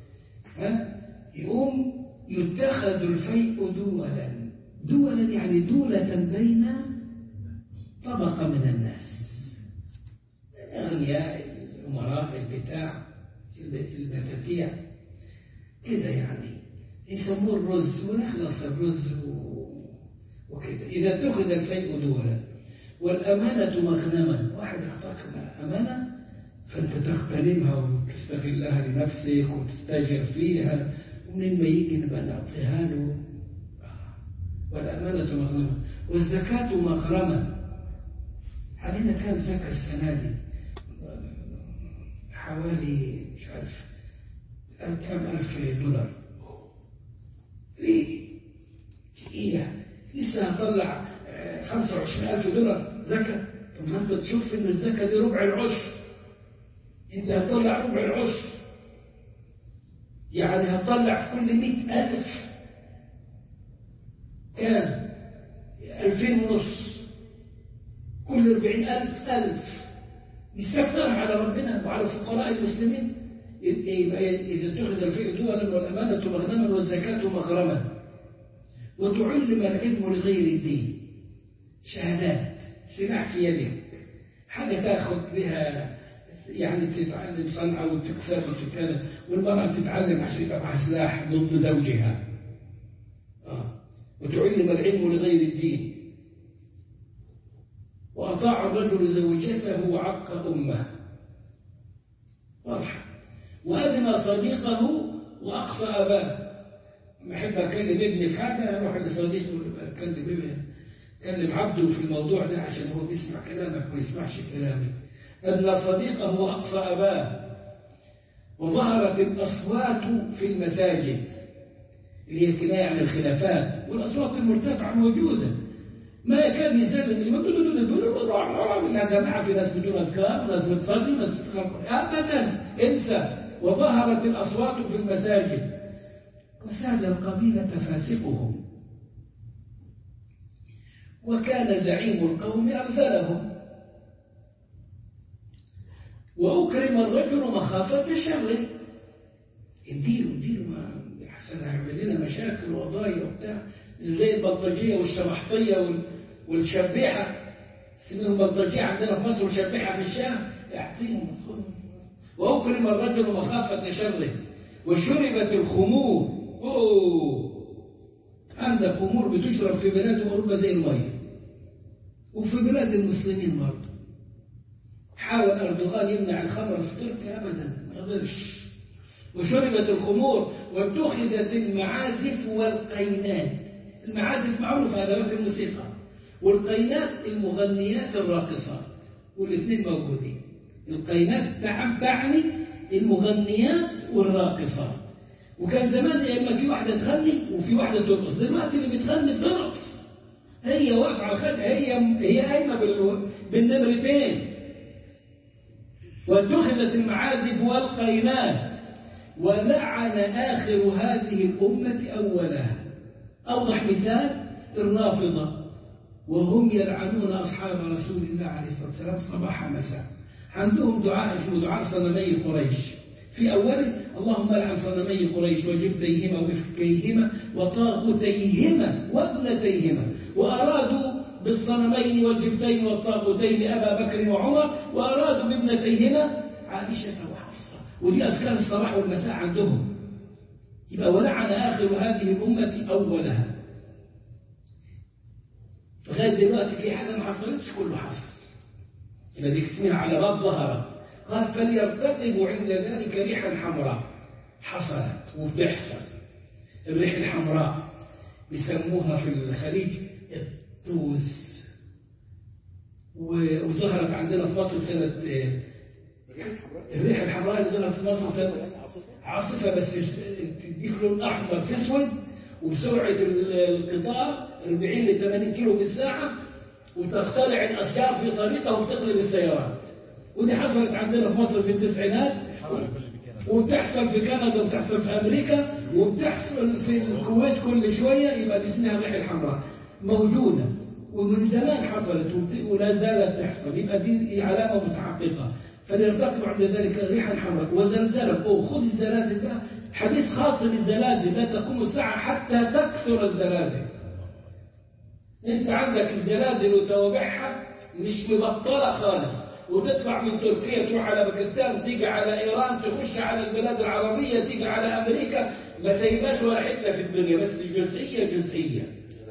يقوم يتخذ الفيء دولا يعني دولة بين طبقة من الناس، الأغنياء، الأمراء، البتاع، البتاتيع كده، يعني يسموه الرز ونخلص الرز وكده. إذا اتخذ الفيء دولا والأمانة مغنما، واحد أعطاك أمانة فأنت تغتنمها وتستغلها لنفسك وتستاجر فيها، ومن ما يجي نبقى نعطيها له. والأمانة مغنما والزكاة مغرما. علينا كام زكاة السنة دي؟ حوالي مش عارف كم ألف دولار. ليه؟ تقيلة. لسه هطلع 25,000 دولار زكاة. طب ما أنت تشوف إن الزكاة دي ربع العشر، أنت هتطلع ربع العشر، يعني هتطلع في كل 100,000 كام؟ 2,500. كل 40,000 ألف. نستكثرها على ربنا وعلى فقراء المسلمين. إذا اتخذ الفيء دولا والأمانة مغنما والزكاة مغرما. وتعلم العلم لغير الدين. شهادات، سلاح في يدك، حاجة تأخذ بها يعني تتعلم صنعة وتكسب وتتكلم، والمرأة تتعلم عشان يبقى معها سلاح ضد زوجها. وتعلم العلم لغير الدين. وأطاع الرجل زوجته وعق أمه. واضحة. وأدنى صديقه وأقصى أباه. لما أحب أكلم ابني في حاجة أروح لصديقه أكلم ابني، أكلم عبده في الموضوع ده عشان هو بيسمع كلامك ما يسمعش كلامك. أدنى صديقه وأقصى أباه. وظهرت الأصوات في المساجد اللي هي كناية عن الخلافات، والأصوات المرتفعة موجودة، ما يكاد يسلم يا جماعة في ناس بدون أذكار وناس بتصلي وناس بتخبر أبدا، انسى. وظهرت الأصوات في المساجد وساد القبيلة فاسقهم، وكان زعيم القوم أرذلهم. وأكرم الرجل مخافة شره. اديله ما يحسن هيعمل لنا مشاكل وقضايا وبتاع، زي البلطجية والشبحطية والشبيحة. اسمهم بلطجية عندنا في مصر وشبيحة في الشام، يعطيهم. وأكرم الرجل مخافة شره. وشربت الخمور. عندك خمور بتشرب في بلاد أوروبا زي المية، وفي بلاد المسلمين برضه. حاول أردوغان يمنع الخمر في تركيا أبدا، ما يقدرش. وشربت الخمور واتخذت المعازف والقينات. المعازف معروفة أدوات الموسيقى، والقينات المغنيات الراقصات، والاثنين موجودين. القينات تعني المغنيات والراقصات. وكان زمان يا إما في واحدة تغني وفي واحدة ترقص. دلوقتي اللي بتغني بترقص، هي واقفة على خدها، هي قايمة بالنمرتين. واتخذت المعازف والقينات. ولعن آخر هذه الأمة أولها. أوضح مثال الرافضة، وهم يلعنون أصحاب رسول الله عليه الصلاة والسلام صباح مساء. عندهم دعاء اسمه دعاء صنمي قريش. في أوله اللهم لعن صنمي قريش وجبتيهما وإفكيهما وطاغوتيهما وابنتيهما. وأرادوا بالصنمين والجبتين والطاغوتين أبا بكر وعمر، وأرادوا بابنتيهما عائشة وحفصة. ودي أذكار الصباح والمساء عندهم. يبقى ولعن آخر هذه الأمة أولها. لغاية دلوقتي في حاجة ما حصلتش، كله حصل. يبقى دي اسمها على باب ظهرت. قال فليرتقبوا عند ذلك ريحا حمراء. حصلت وبتحصل. الريح الحمراء بيسموها في الخليج الطوز. وظهرت عندنا في مصر سنة الريح الحمراء اللي ظهرت في مصر سنة عاصفة، بس تديك لون أحمر في أسود، وبسرعة القطار 40 ل 80 كيلو بالساعة، وتختلع الأشجار في طريقها وتقلب السيارات. ودي حصلت عندنا في مصر في التسعينات، وبتحصل في كندا وبتحصل في أمريكا وبتحصل في الكويت كل شوية. يبقى دي اسمها الريح الحمراء موجودة ومن زمان حصلت ولا زالت تحصل. يبقى دي علامة متحققة. فليرتقب عند ذلك الريح الحمراء وزلزلة. خذ الزلازل بقى، حديث خاص بالزلازل. لا تقوم الساعة حتى تكثر الزلازل. انت عندك الزلازل وتوابعها مش مبطلة خالص، وتطلع من تركيا تروح على باكستان، تيجي على إيران، تخش على البلاد العربية، تيجي على أمريكا. ما سيباش ولا حتة في الدنيا، بس جزئية.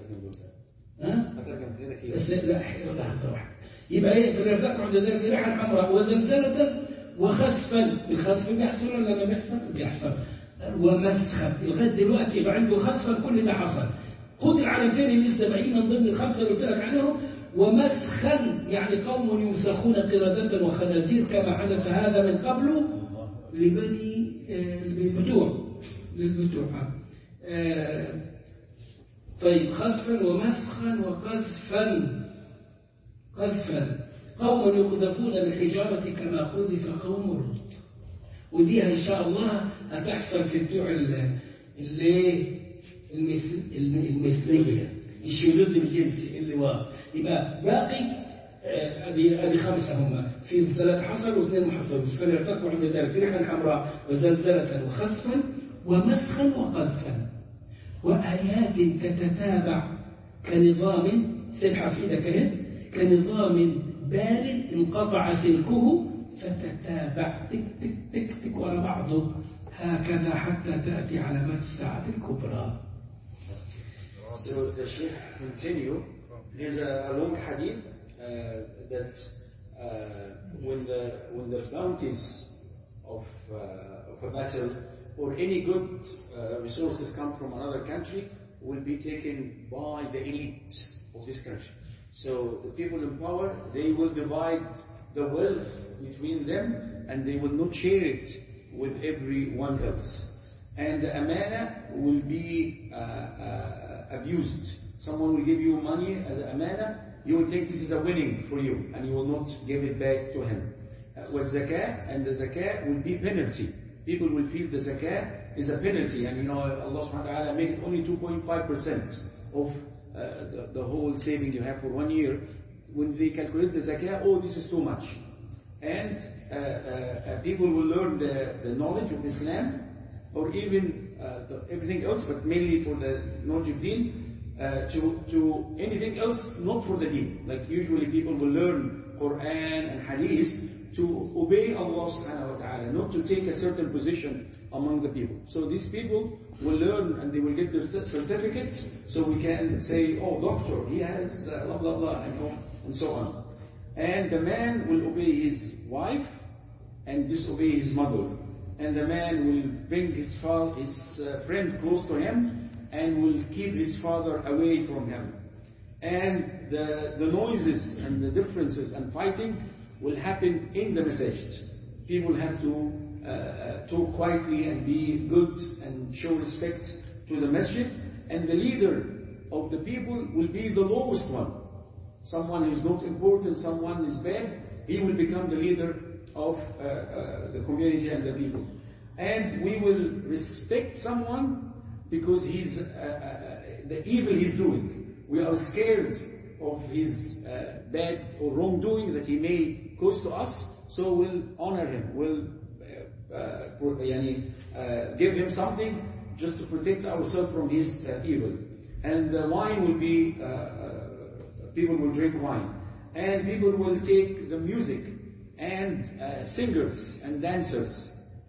بس لا لحظة واحدة. يبقى ايه؟ فليرتقب عند ذلك ريحا حمراء وزلزلة وخسفا. الخسف بيحصل ولا ما بيحصل؟ بيحصل. ومسخا. لغاية دلوقتي يبقى عنده خسفا، كل ده حصل. خذ العلامتين اللي لسه باقيين من ضمن الخمسة اللي قلت لك عليهم. ومسخا يعني قوم يمسخون قردة وخنازير كما حدث هذا من قبل لبني للبتوع. طيب خسفا ومسخا وقذفا. قوم يقذفون بالحجارة كما قذف قوم لوط. ودي إن شاء الله هتحصل في البتوع المثلية، الشذوذ الجنسي اللواء. يبقى باقي هذه خمسة هم، في 3 حصل و2 ما حصلوش. فليرتقبوا عند ذلك ريحا حمراء وزلزلة وخسفا ومسخا وقذفا. وآيات تتتابع كنظام سبحة في ذلك كنظام بال انقطع سلكه فتتابع تك تك تك تك ورا بعضه هكذا حتى تأتي علامات الساعة الكبرى. So the Sheikh continue. There's a long hadith that when the bounties of a battle or any good resources come from another country will be taken by the elite of this country. So the people in power, they will divide the wealth between them and they will not share it with everyone else. And the amana will be abused. Someone will give you money as an amana, you will think this is a winning for you and you will not give it back to him. With zakah, and the zakah will be penalty. People will feel the zakah is a penalty, and Allah subhanahu wa ta'ala made it only 2.5% of the whole saving you have for 1 year. When they calculate the zakah, oh, this is too much. And people will learn the knowledge of Islam, or even everything else, but mainly for the knowledge of deen, to anything else, not for the deen. Like usually people will learn Quran and Hadith to obey Allah subhanahu wa ta'ala, not to take a certain position among the people. So these people will learn and they will get their certificate, so we can say, oh, doctor, he has blah blah blah, and so on. And the man will obey his wife and disobey his mother. And the man will bring his friend close to him and will keep his father away from him. And the noises and the differences and fighting will happen in the masjid. People have to talk quietly and be good and show respect to the masjid. And the leader of the people will be the lowest one. Someone who is not important, someone is bad, he will become the leader of the community and the people. And we will respect someone because he's the evil he's doing. We are scared of his bad or wrongdoing that he may cause to us, so we'll honor him. We'll give him something just to protect ourselves from his evil. And the wine will be, people will drink wine. And people will take the music and singers and dancers.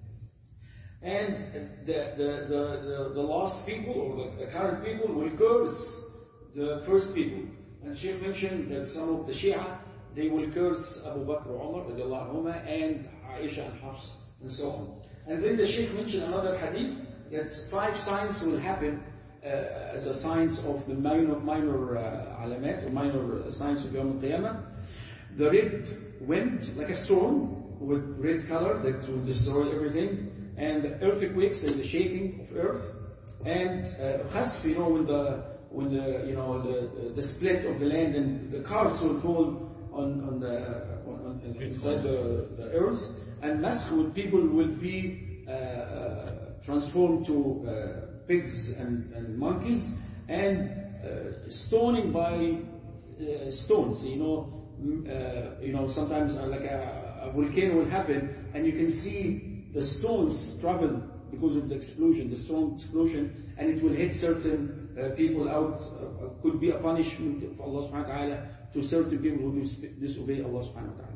And the lost people or the current people will curse the first people. And Sheikh mentioned that some of the Shia, they will curse Abu Bakr Umar and Aisha and Hafs and so on. And then the Sheikh mentioned another hadith that 5 signs will happen as a signs of the minor alamat, or minor signs of Yawm al-Qiyamah. The red wind, like a storm with red color that will destroy everything. And the earthquakes and the shaking of earth, and khasf, when the split of the land and the cars will fall inside the earth, and maskh, with people will be transformed to pigs and monkeys, and stoning by stones. Sometimes like a volcano will happen, and you can see the stones travel because of the explosion, the strong explosion, and it will hit certain people out. Could be a punishment of Allah subhanahu wa ta'ala to certain people who disobey Allah subhanahu wa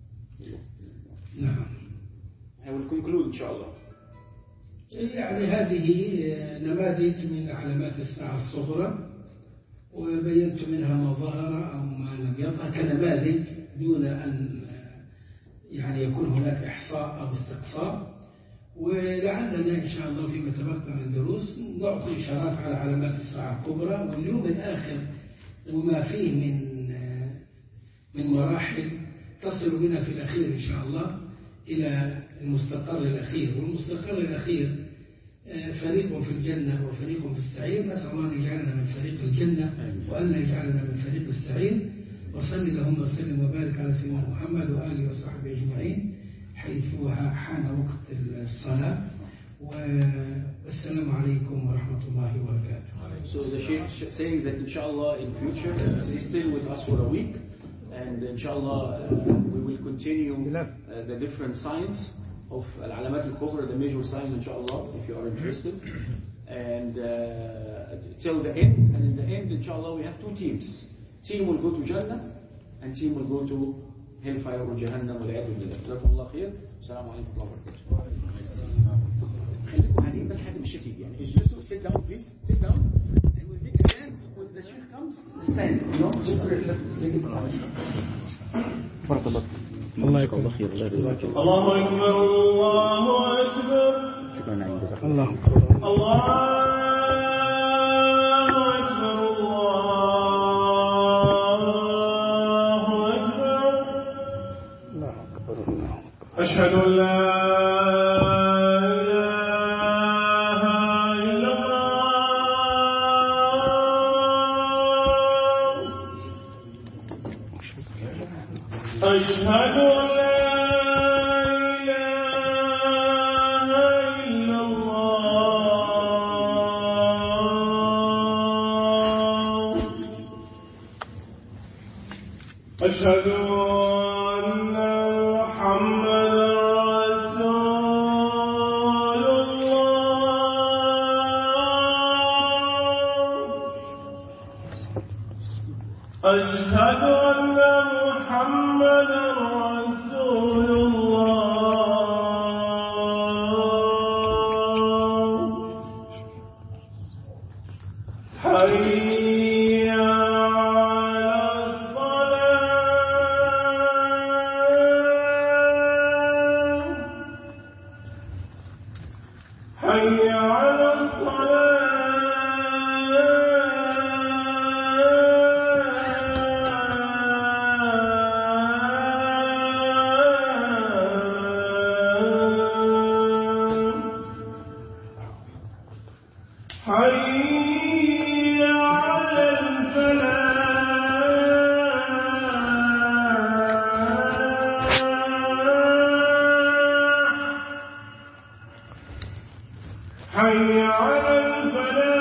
ta'ala. I will conclude inshallah. يعني هذه نماذج من علامات الساعة الصغرى، وبينت منها ما ظهر أو ما لم يظهر كنماذج دون أن يكون هناك إحصاء أو استقصاء. ولعلنا إن شاء الله فيما تبقى من دروس نعطي إشارات على علامات الساعة الكبرى واليوم الآخر وما فيه من مراحل تصل بنا في الأخير إن شاء الله إلى المستقر الأخير. والمستقر الأخير فريق في الجنة وفريق في السعير. نسأل الله أن يجعلنا من فريق الجنة وأن يجعلنا من فريق السعير. وصل اللهم وسلم وبارك على سيدنا محمد وآله وصحبه أجمعين حيث حان وقت الصلاة. والسلام عليكم ورحمة الله وبركاته. So the Sheikh saying that inshallah in future he's still with us for a week, and inshallah we will continue the different signs of al-alamat al-kubra, the major signs inshallah, if you are interested. and till the end. And in the end, inshallah, we have two teams. Team will go to Jannah, and team will go to Hellfire or Jahannam. جزاكم الله خير. السلام عليكم ورحمة الله وبركاته. خليكم قاعدين بس حد مش شاكي يعني. اجلسوا, sit down please, sit down, and we'll make a stand when the sheikh comes. Stand, you know. بارك الله. الله يكون بخير. الله أكبر الله أكبر. شكرا عندك. الله أكبر. الله أشهد أن لا إله إلا الله أشهد أن لا إله إلا الله أشهد أن أشهد أن محمدا رسول الله حي على الصلاة حي على الصلاة حي على الفلاح حي على الفلاح